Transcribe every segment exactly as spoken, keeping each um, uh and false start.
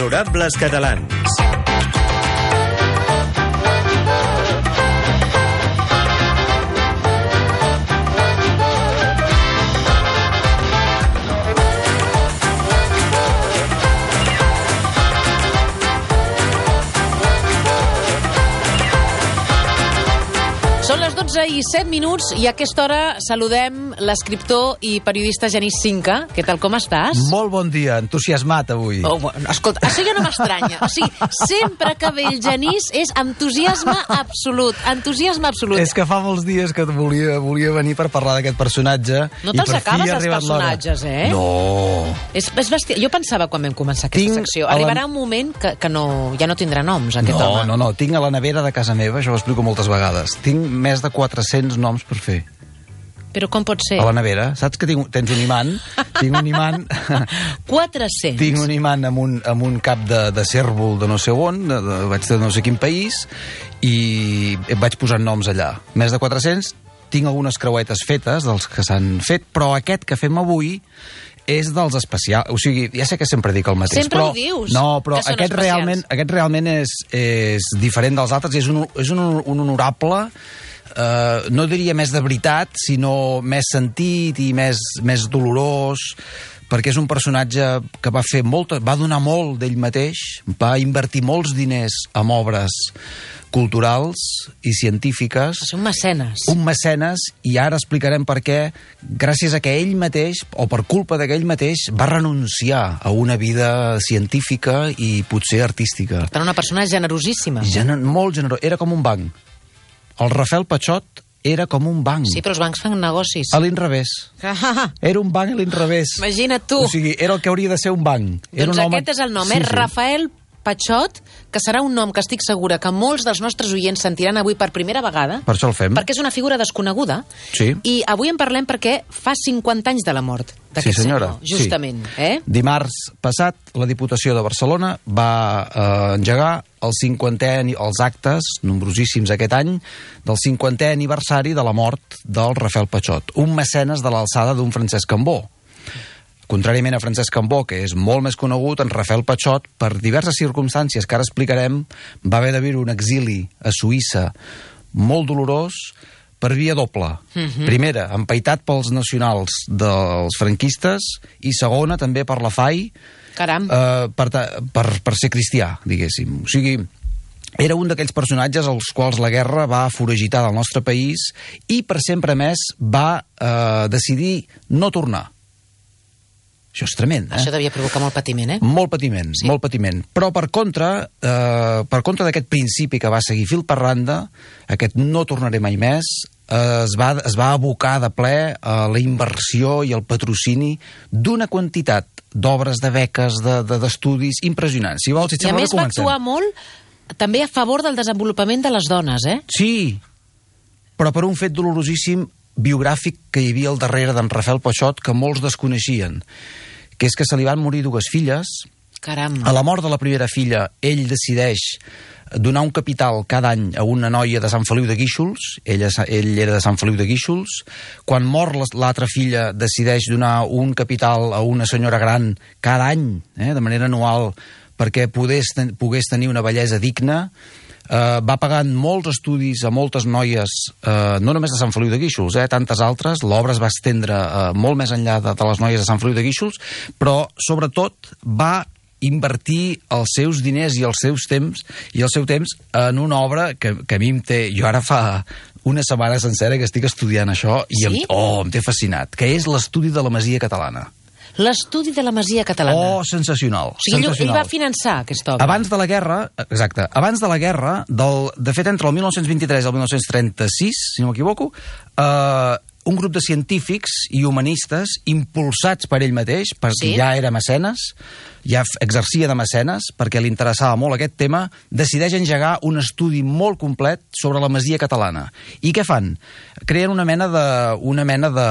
Honorables catalans. Són les dotze i set minuts i a aquesta hora saludem l'escriptor i periodista Genís Cinca. Què tal, com estàs? Molt bon dia, entusiasmat avui. Oh, bueno, escolta, això ja no m'estranya. O sigui, sempre que ve el Genís és entusiasme absolut, entusiasme absolut. És que fa molts dies que volia, volia venir per parlar d'aquest personatge. No te'ls acabes, els personatges, eh? No. És, és besti... Jo pensava quan vam començar aquesta Tinc secció, la... arribarà un moment que, que no, ja no tindrà noms, aquest no, home. No, no, tinc a la nevera de casa meva, això ho explico moltes vegades, tinc més de quatre-cents noms per fer. Però com pot ser? A la nevera. Saps que tinc, tens un imant? Tinc un imant... quatre-cents? Tinc un imant amb un, amb un cap de, de cèrvol de no sé on, de, de, vaig de no sé quin país, i vaig posant noms allà. Més de quatre-cents. Tinc algunes creuetes fetes, dels que s'han fet, però aquest que fem avui és dels especials. O sigui, ja sé que sempre dic el mateix. Sempre però, ho dius, no, però que són aquest especials. realment, aquest realment és, és diferent dels altres, és un, és un, un honorable... Uh, no diria més de veritat, sinó més sentit i més, més dolorós, perquè és un personatge que va fer molt, va donar molt d'ell mateix, va invertir molts diners en obres culturals i científiques. És un mecenes. Un mecenes, i ara explicarem per què, gràcies a que ell mateix, o per culpa d'aquell mateix, va renunciar a una vida científica i potser artística. Per tant, una persona generosíssima. Gener molt generós. Era com un banc. El Rafael Patxot era com un banc. Sí, però els bancs fan negocis. A l'inrevés. Era un banc a l'inrevés. Imagina't tu. O sigui, era el que hauria de ser un banc. Era Doncs un home... aquest és el nom, sí, eh? sí. Rafael Patxot, que serà un nom que estic segura que molts dels nostres oients sentiran avui per primera vegada. Per això el fem. Perquè és una figura desconeguda. Sí. I avui en parlem perquè fa cinquanta anys de la mort d'aquest sí, senyora. senyor, justament. Sí. Eh? Dimarts passat, la Diputació de Barcelona va eh, engegar el cinquantè, els actes, nombrosíssims aquest any, del cinquantè aniversari de la mort del Rafael Patxot, un mecenes de l'alçada d'un Francesc Cambó. Contràriament a Francesc Cambó, que és molt més conegut, en Rafael Patxot, per diverses circumstàncies que ara explicarem, va haver de viure un exili a Suïssa molt dolorós per via doble. Uh-huh. Primera, empaitat pels nacionals dels franquistes, i segona, també per la F A I, Caram. eh, per, per, per ser cristià, diguéssim. O sigui, era un d'aquells personatges als quals la guerra va foragitar del nostre país i per sempre més va eh, decidir no tornar. Això és tremend, eh? Això devia provocar molt patiment, eh? Molt patiment, sí. molt patiment. Però per contra, eh, per contra d'aquest principi que va seguir fil per randa, aquest no tornaré mai més, eh, es, va, es va abocar de ple a la inversió i el patrocini d'una quantitat d'obres, de beques, d'estudis de, impressionants. Si vols, si et I a sembla, més va comencem. actuar molt també a favor del desenvolupament de les dones, eh? Sí, però per un fet dolorosíssim biogràfic que hi havia al darrere d'en Rafael Patxot que molts desconeixien, que és que se li van morir dues filles. Caram. A la mort de la primera filla, ell decideix donar un capital cada any a una noia de Sant Feliu de Guíxols, ell, ell era de Sant Feliu de Guíxols. Quan mor l'altra filla, decideix donar un capital a una senyora gran cada any, eh, de manera anual, perquè pogués, pogués tenir una bellesa digna. Uh, va pagant molts estudis a moltes noies, uh, no només de Sant Feliu de Guíxols, eh, tantes altres. L'obra es va estendre uh, molt més enllà de, de les noies de Sant Feliu de Guíxols, però sobretot va invertir els seus diners i els seus temps i el seu temps en una obra que, que a mi em té... Jo ara fa una setmana sencera que estic estudiant això i sí? em, oh, em té fascinat, que és l'estudi de la Masia Catalana. L'estudi de la Masia Catalana. Oh, sensacional. O sigui, sensacional. ell va finançar aquesta obra. Abans de la guerra, exacte, abans de la guerra, del, de fet, entre el mil nou-cents vint-i-tres i el mil nou-cents trenta-sis, si no m'equivoco, eh, un grup de científics i humanistes, impulsats per ell mateix, perquè sí? ja era mecenes, ja exercia de mecenes, perquè li interessava molt aquest tema, decideix engegar un estudi molt complet sobre la Masia Catalana. I què fan? Creen una mena de... Una mena de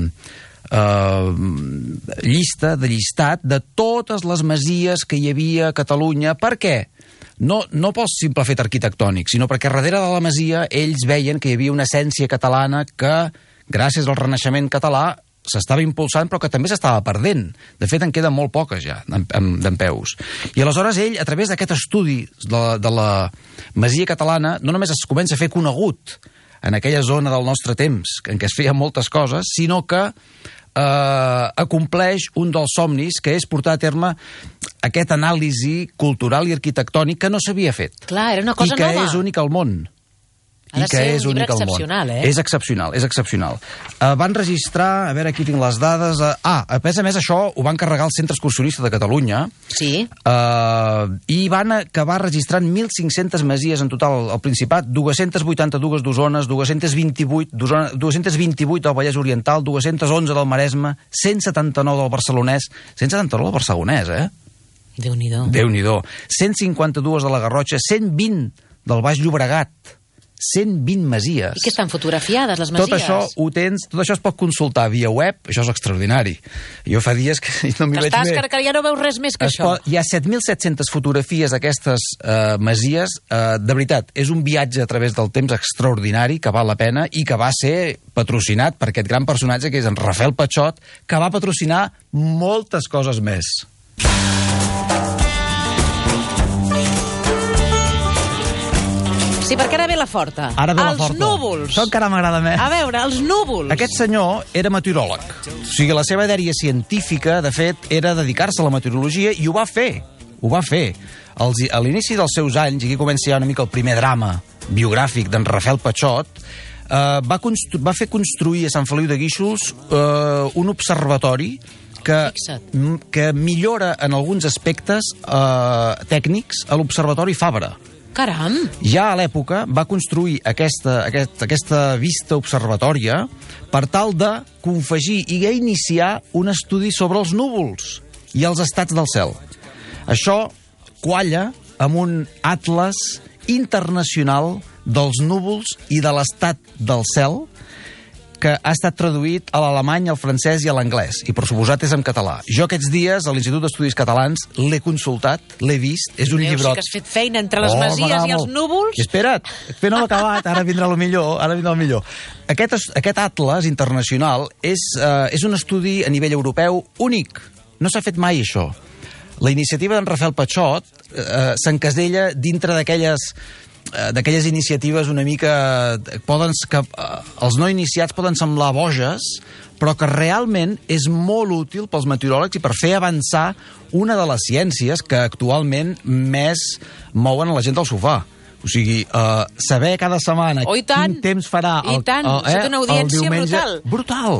Uh, llista, de llistat de totes les masies que hi havia a Catalunya. Per què? No, no pel simple fet arquitectònic, sinó perquè darrere de la masia ells veien que hi havia una essència catalana que, gràcies al Renaixement català, s'estava impulsant però que també s'estava perdent. De fet, en queden molt poques ja, d'en peus. I aleshores ell, a través d'aquest estudi de la, de la Masia Catalana, no només es comença a fer conegut en aquella zona del nostre temps en què es feien moltes coses, sinó que eh, acompleix un dels somnis, que és portar a terme aquest anàlisi cultural i arquitectònic que no s'havia fet. Clar, era una cosa I que nova. és únic al món. Ha de I que ser és un llibre únic al món. excepcional, eh? És excepcional, és excepcional. Uh, van registrar, a veure, aquí tinc les dades... Uh, ah, a més a més, això ho van carregar el Centre Excursionista de Catalunya. Sí. Uh, I van acabar registrant mil cinc-centes masies en total al Principat, dos-centes vuitanta-dues d'Osona, dos-centes vint-i-vuit dos-centes vint-i-vuit del Vallès Oriental, dos-centes onze del Maresme, cent setanta-nou del Barcelonès, cent setanta-nou del Barcelonès, eh? Déu-n'hi-do. Déu-n'hi-do. cent cinquanta-dues de la Garrotxa, cent vint del Baix Llobregat, cent vint masies. I que estan fotografiades, les masies? Tot això ho tens, tot això es pot consultar via web, això és extraordinari. Jo fa dies que no m'hi que veig estàs, bé. que, que ja no veus res més que Es això. pot, hi ha set mil set-centes fotografies d'aquestes uh, masies. Uh, de veritat, és un viatge a través del temps extraordinari que val la pena i que va ser patrocinat per aquest gran personatge que és en Rafael Patxot, que va patrocinar moltes coses més. Sí, perquè ara ve la forta. Ara ve la els forta. núvols. Això encara m'agrada més. A veure, els núvols. Aquest senyor era meteoròleg. O sigui, la seva dèria científica, de fet, era dedicar-se a la meteorologia i ho va fer. Ho va fer. Els, a l'inici dels seus anys, i aquí comença ja una mica el primer drama biogràfic d'en Rafael Patxot, eh, va, va fer construir a Sant Feliu de Guíxols eh, un observatori que, que millora en alguns aspectes eh, tècnics a l'Observatori Fabra. Caram! Ja a l'època va construir aquesta, aquest, aquesta vista observatòria per tal de confegir i iniciar un estudi sobre els núvols i els estats del cel. Això qualla amb un atles internacional dels núvols i de l'estat del cel que ha estat traduït a l'alemany, al francès i a l'anglès, i per suposat és en català. Jo aquests dies a l'Institut d'Estudis Catalans l'he consultat, l'he vist, és un Déu, llibrot. Sí que has fet feina entre les Oh, masies m'agrada i els molt. núvols. I espera't, que no l'he acabat, ara vindrà el millor, ara vindrà el millor. Aquest, aquest atles internacional és, uh, és un estudi a nivell europeu únic. No s'ha fet mai això. La iniciativa d'en Rafael Patxot uh, s'encasella dintre d'aquelles d'aquelles iniciatives una mica poden, que eh, els no iniciats poden semblar boges, però que realment és molt útil pels meteoròlegs i per fer avançar una de les ciències que actualment més mouen a la gent del sofà. O sigui, eh, saber cada setmana oh, quin temps farà I el, tant, el, eh, això té una audiència el diumenge. brutal. Brutal.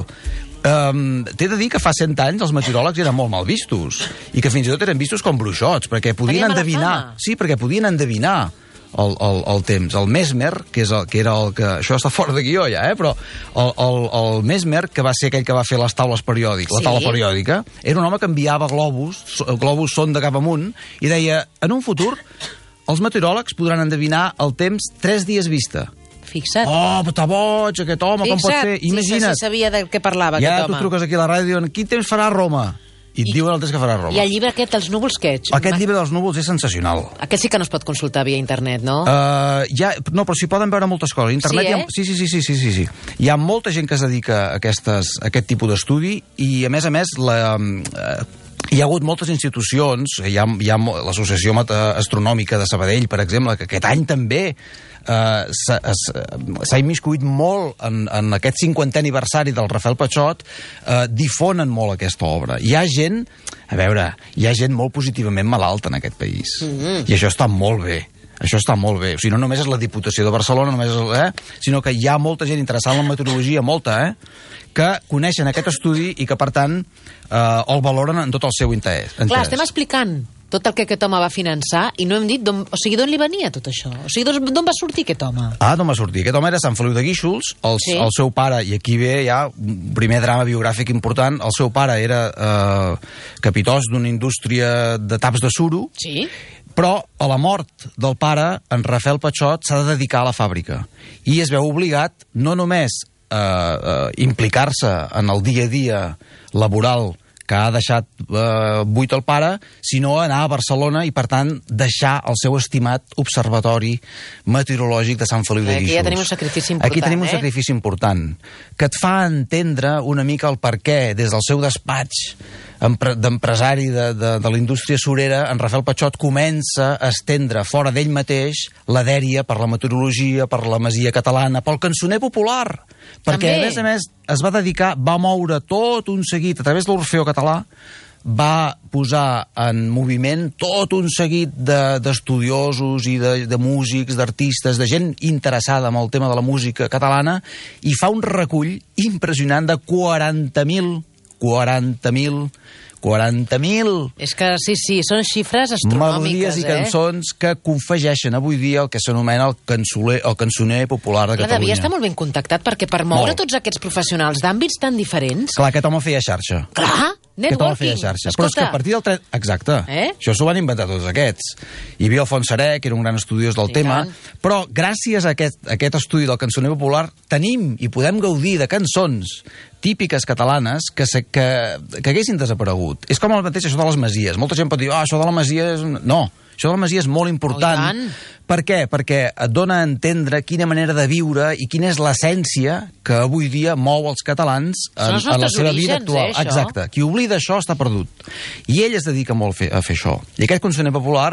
Um, T'he de dir que fa cent anys els meteoròlegs eren molt mal vistos i que fins i tot eren vistos com bruixots, perquè podien Tenia mala endevinar. fama. Sí, perquè podien endevinar El, el, el temps. El Mesmer, que, és el, que era el que... Això està fora de guió ja, eh? Però el, el, el Mesmer, que va ser aquell que va fer les taules periòdiques, sí. la taula periòdica, era un home que enviava globus, globus sonda cap amunt, i deia, en un futur, els meteoròlegs podran endevinar el temps tres dies vista. Fixa't. Oh, està boig, aquest home, Fixa't. com pot ser? Imagina't. Sí, sí, sabia de què parlava ja aquest home. Ja tu truques aquí a la ràdio i diuen, quin temps farà a Roma? I et I, diuen el temps que farà a Roma. I el llibre aquest, Els núvols, què ets? Aquest llibre dels núvols és sensacional. Aquest sí que no es pot consultar via internet, no? Uh, ja, no, però s'hi poden veure moltes coses. Internet sí, eh? hi ha, sí, sí, sí, sí, sí, sí, sí. Hi ha molta gent que es dedica a, aquestes, a aquest tipus d'estudi i, a més a més, la... Uh, hi ha hagut moltes institucions, hi ha, hi ha l'Associació Astronòmica de Sabadell, per exemple, que aquest any també eh, s'ha immiscuït molt en, en aquest cinquantè aniversari del Rafael Patxot, eh, difonen molt aquesta obra. Hi ha gent, a veure, hi ha gent molt positivament malalta en aquest país, mm-hmm. i això està molt bé. Això està molt bé. O sigui, no només és la Diputació de Barcelona, només és, eh? sinó que hi ha molta gent interessada en la meteorologia, molta, eh? que coneixen aquest estudi i que, per tant, eh, el valoren en tot el seu interès. Clar, estem explicant tot el que aquest home va finançar i no hem dit d'on, o sigui, d'on li venia tot això? O sigui, d'on va sortir aquest home? Ah, d'on va sortir? Aquest home era Sant Feliu de Guíxols, el, sí. el seu pare, i aquí ve ja un primer drama biogràfic important, el seu pare era eh, capitós d'una indústria de taps de suro, sí. però a la mort del pare, en Rafael Patxot s'ha de dedicar a la fàbrica i es veu obligat no només a eh, eh, implicar-se en el dia a dia laboral que ha deixat eh, buit el pare, sinó anar a Barcelona i, per tant, deixar el seu estimat observatori meteorològic de Sant Feliu de Guíxols. Aquí ja tenim un sacrifici important, Aquí tenim un eh? sacrifici important, que et fa entendre una mica el perquè, des del seu despatx d'empresari de, de, de la indústria surera, en Rafael Patxot comença a estendre fora d'ell mateix la dèria per la meteorologia, per la masia catalana, pel cançoner popular. Perquè, També. a més a més, es va dedicar, va moure tot un seguit, a través de l'Orfeó Català, va posar en moviment tot un seguit d'estudiosos de, i de, de músics, d'artistes, de gent interessada en el tema de la música catalana, i fa un recull impressionant de quaranta mil quaranta mil quaranta mil És que sí, sí, són xifres astronòmiques, melodies i eh? cançons que confegeixen avui dia el que s'anomena el, cançoler, el cançoner popular de Clar, Catalunya. devia estar molt ben contactat, perquè per moure Molt. tots aquests professionals d'àmbits tan diferents... Clar, aquest home feia xarxa. Clar, Aquest home feia networking. xarxa. Però és que a partir del... Tre... Exacte. Eh? Això s'ho van inventar tots aquests. Hi havia el Fons Serè, que era un gran estudiós del I tema, tant. però gràcies a aquest, a aquest estudi del cançoner popular tenim i podem gaudir de cançons típiques catalanes que, se, que, que haguessin desaparegut. És com el mateix això de les masies. Molta gent pot dir, ah, oh, això de la masia és... un-". No, això de la masia és molt important. Oh, i tant. Per què? Perquè et dona a entendre quina manera de viure i quina és l'essència que avui dia mou els catalans en, Són els en la nostres seva vida orígens, actual. eh, això? Exacte. Qui oblida això està perdut. I ell es dedica molt a fer, a fer això. I aquest cançoner popular,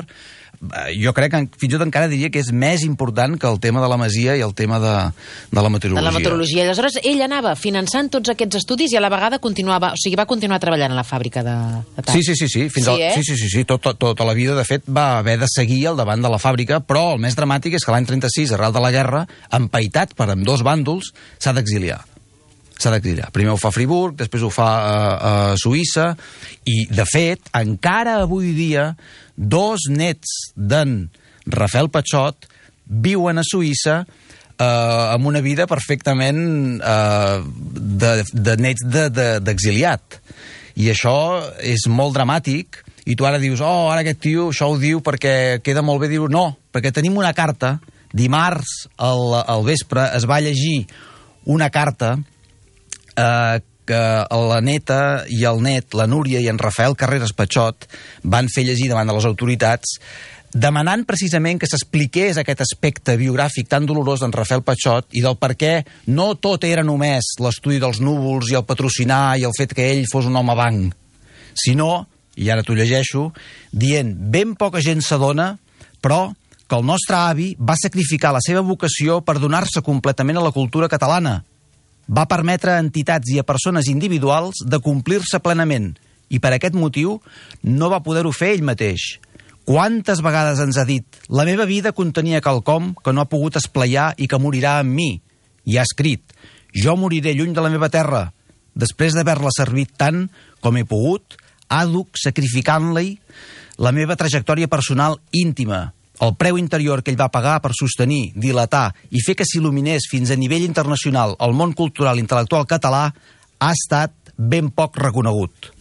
jo crec que fins i tot encara diria que és més important que el tema de la masia i el tema de, de la meteorologia. De la meteorologia. Aleshores, ell anava finançant tots aquests estudis i a la vegada continuava, o sigui, va continuar treballant a la fàbrica de, de tall. Sí, sí, sí, sí. Fins Sí, al, eh? sí, sí, sí, sí. Tot, tota la vida, de fet, va haver de seguir al davant de la fàbrica, però el més dramàtic és que l'any trenta-sis, arrel de la guerra, empaitat per ambdós bàndols, s'ha d'exiliar. S'ha d'exiliar. Primer ho fa a Friburg, després ho fa a, a Suïssa, i, de fet, encara avui dia, dos nets d'en Rafael Patxot viuen a Suïssa eh, amb una vida perfectament eh, de, de nets d'exiliat. De, de, I això és molt dramàtic, i tu ara dius, oh, ara aquest tio això ho diu perquè queda molt bé. Diu, no, perquè tenim una carta, dimarts al, al vespre es va llegir una carta eh, que la neta i el net, la Núria i en Rafael Carreras Patxot, van fer llegir davant de les autoritats, demanant precisament que s'expliqués aquest aspecte biogràfic tan dolorós d'en Rafael Patxot i del per què no tot era només l'estudi dels núvols i el patrocinar i el fet que ell fos un home banc, sinó, i ara t'ho llegeixo, dient, ben poca gent s'adona, però que el nostre avi va sacrificar la seva vocació per donar-se completament a la cultura catalana. Va permetre a entitats i a persones individuals de complir-se plenament i per aquest motiu no va poder-ho fer ell mateix. Quantes vegades ens ha dit la meva vida contenia quelcom que no ha pogut esplayar i que morirà amb mi. I ha escrit, jo moriré lluny de la meva terra, després d'haver-la servit tant com he pogut, àduc sacrificant-li la meva trajectòria personal íntima, el preu interior que ell va pagar per sostenir, dilatar i fer que s'il·luminés fins a nivell internacional el món cultural i intel·lectual català ha estat ben poc reconegut.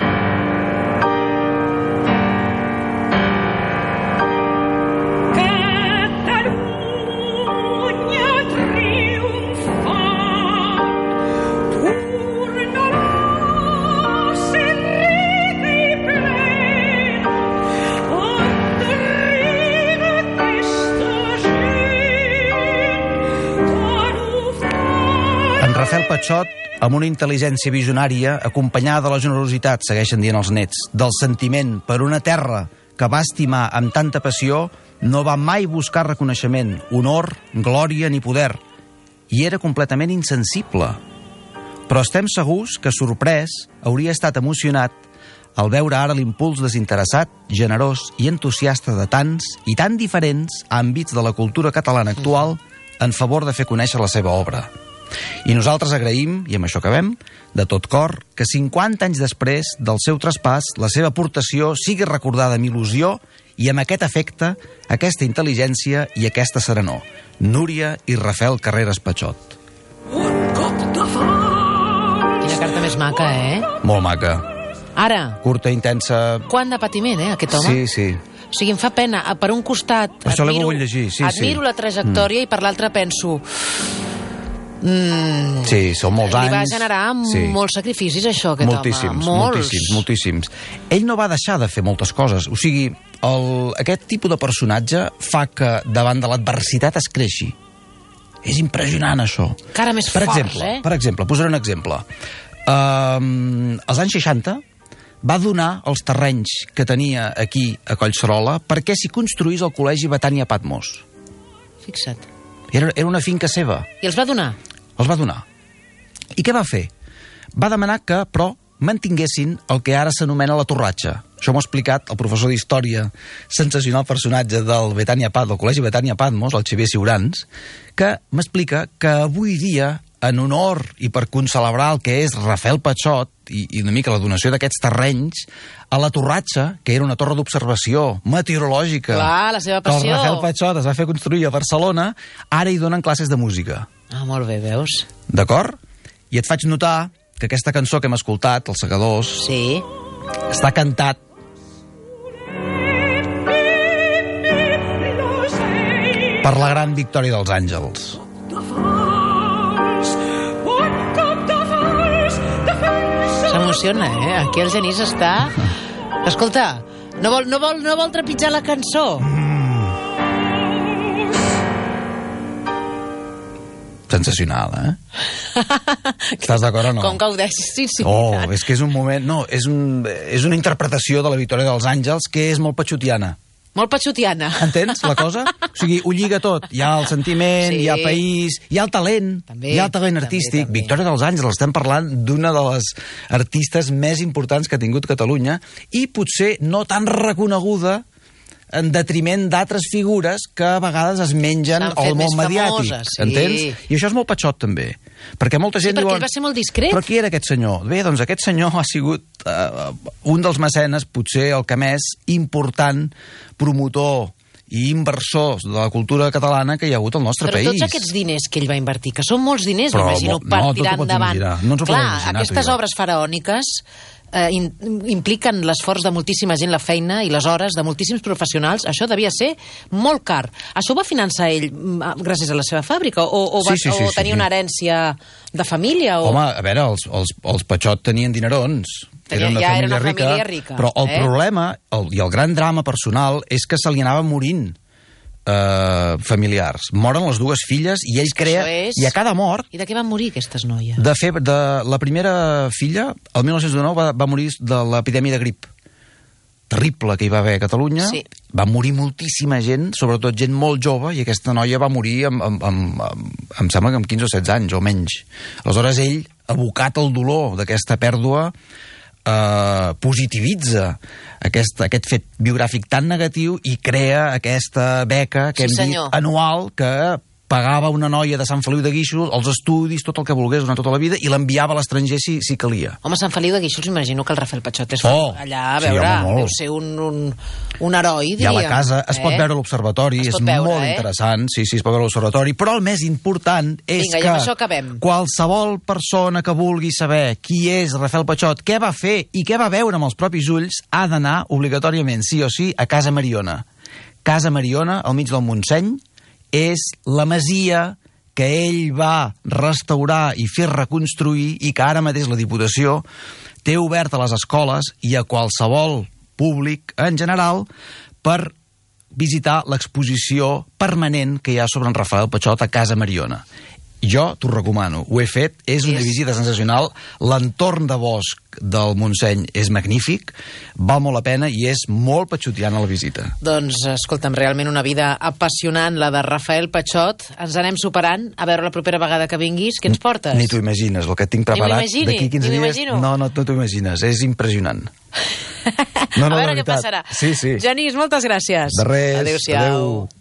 Rafael Patxot, amb una intel·ligència visionària, acompanyada de la generositat, segueixen dient els nets, del sentiment per una terra que va estimar amb tanta passió, no va mai buscar reconeixement, honor, glòria ni poder, i era completament insensible. Però estem segurs que, sorprès, hauria estat emocionat al veure ara l'impuls desinteressat, generós i entusiasta de tants i tan diferents àmbits de la cultura catalana actual en favor de fer conèixer la seva obra. I nosaltres agraïm, i amb això acabem, de tot cor, que cinquanta anys després del seu traspàs, la seva aportació sigui recordada amb il·lusió i amb aquest efecte, aquesta intel·ligència i aquesta serenor. Núria i Rafael Carreras Patxot. Quina carta més maca, eh? Molt maca. Ara, Curta, intensa... quant de patiment, eh, aquest home? Sí, sí. O sigui, em fa pena. Per un costat, Això l'he admiro, volgut llegir, sí, sí. admiro la trajectòria mm. i per l'altre penso... Mm, Sí, són molts anys. Li va generar sí. molts sacrificis, això, aquest moltíssims, home. Moltíssims, moltíssims. Ell no va deixar de fer moltes coses. O sigui, el, aquest tipus de personatge fa que davant de l'adversitat es creixi. És impressionant, això. Cara més per forts, exemple, eh? Per exemple, posaré un exemple. Um, als anys seixanta va donar els terrenys que tenia aquí a Collserola perquè s'hi construís el Col·legi Betània Patmos. Fixa't. Era, era una finca seva. I els va donar? Els va donar. I què va fer? Va demanar que, però, mantinguessin el que ara s'anomena la torratxa. Això m'ho ha explicat el professor d'Història, sensacional personatge del Betània Patmos, del Col·legi Betània Patmos, el Xavier Ciurans, que m'explica que avui dia, en honor i per concelebrar el que és Rafael Patxot i, i una mica la donació d'aquests terrenys, a la Torratxa, que era una torre d'observació meteorològica, clar, la seva passió, que el Rafael Patxot es va fer construir a Barcelona, ara hi donen classes de música. Ah, molt bé, veus? D'acord? I et faig notar que aquesta cançó que hem escoltat, Els Segadors, sí. està cantat per la gran victòria dels Àngels. S'emociona, eh? Aquí el Genís està... Escolta, no vol, no vol, no vol trepitjar la cançó? Sensacional, eh? Estàs d'acord o no? Com gaudeixis, sí, sí. Oh, és que és un moment... No, és, un, és una interpretació de la victòria dels Àngels que és molt patxotiana. Molt patxotiana. Entens la cosa? O sigui, ho lliga tot. Hi ha el sentiment, sí. Hi ha país, hi ha el talent, també, hi ha el talent artístic. També, també. Victòria dels Àngels, estem parlant d'una de les artistes més importants que ha tingut Catalunya i potser no tan reconeguda en detriment d'altres figures que a vegades es mengen al món mediàtic. Famoses, sí. Entens? I això és molt patxot, també. Perquè molta gent sí, perquè diuen... ell va ser molt discret. Però qui era aquest senyor? Bé, doncs aquest senyor ha sigut uh, un dels mecenes, potser el que més important promotor i inversors de la cultura catalana que hi ha hagut al nostre però país. Però tots aquests diners que ell va invertir, que són molts diners, però, m'imagino, per no, tirar endavant. No ens ho clar, imaginar, aquestes obres faraòniques eh, in, impliquen l'esforç de moltíssima gent, la feina i les hores de moltíssims professionals. Això devia ser molt car. Això ho va finançar ell gràcies a la seva fàbrica? O, o, va, sí, sí, sí, o tenia sí. una herència de família? O... Home, a veure, els, els, els Patxot tenien dinerons. Tenia, era una, ja família, era una rica, família rica. Però el eh? problema el, i el gran drama personal és que se li anava morint eh, familiars. Moren les dues filles i ell és crea... És... I a cada mort... I de què van morir aquestes noies? De fer, de, la primera filla, el mil nou-cents dinou, va, va morir de l'epidèmia de grip terrible que hi va haver a Catalunya. Sí. Va morir moltíssima gent, sobretot gent molt jove, i aquesta noia va morir amb, amb, amb, amb, em sembla que amb quinze o setze anys, o menys. Aleshores ell, abocat al dolor d'aquesta pèrdua, eh, positivitza aquest, aquest fet biogràfic tan negatiu i crea aquesta beca que sí, hem senyor. dit anual que pagava una noia de Sant Feliu de Guíxols els estudis, tot el que volgués durant tota la vida, i l'enviava a l'estranger si, si calia. Home, Sant Feliu de Guíxols, imagino que el Rafael Patxot és oh, allà a veure, sí, home, deu ser un, un, un heroi, diríem. I a la casa es eh? pot veure l'observatori, és veure, molt eh? interessant, sí, sí, es pot veure l'observatori, però el més important és Vinga, que això acabem. Qualsevol persona que vulgui saber qui és Rafael Patxot, què va fer i què va veure amb els propis ulls, ha d'anar obligatòriament, sí o sí, a Casa Mariona. Casa Mariona, al mig del Montseny, és la masia que ell va restaurar i fer reconstruir i que ara mateix la Diputació té obert a les escoles i a qualsevol públic en general per visitar l'exposició permanent que hi ha sobre en Rafael Patxot a Casa Mariona. Jo t'ho recomano, ho he fet, és una visita sensacional, l'entorn de bosc del Montseny és magnífic, val molt la pena i és molt patxotiana la visita. Doncs, escolta'm, realment una vida apassionant, la de Rafael Patxot. Ens anem superant, a veure la propera vegada que vinguis, què ens portes? Ni t'ho imagines, el que tinc preparat d'aquí quinze dies. No, no, no t'ho imagines, és impressionant. No, no, a veure què passarà. Sí, sí. Genís, moltes gràcies. De res. Adéu-siau. Adéu.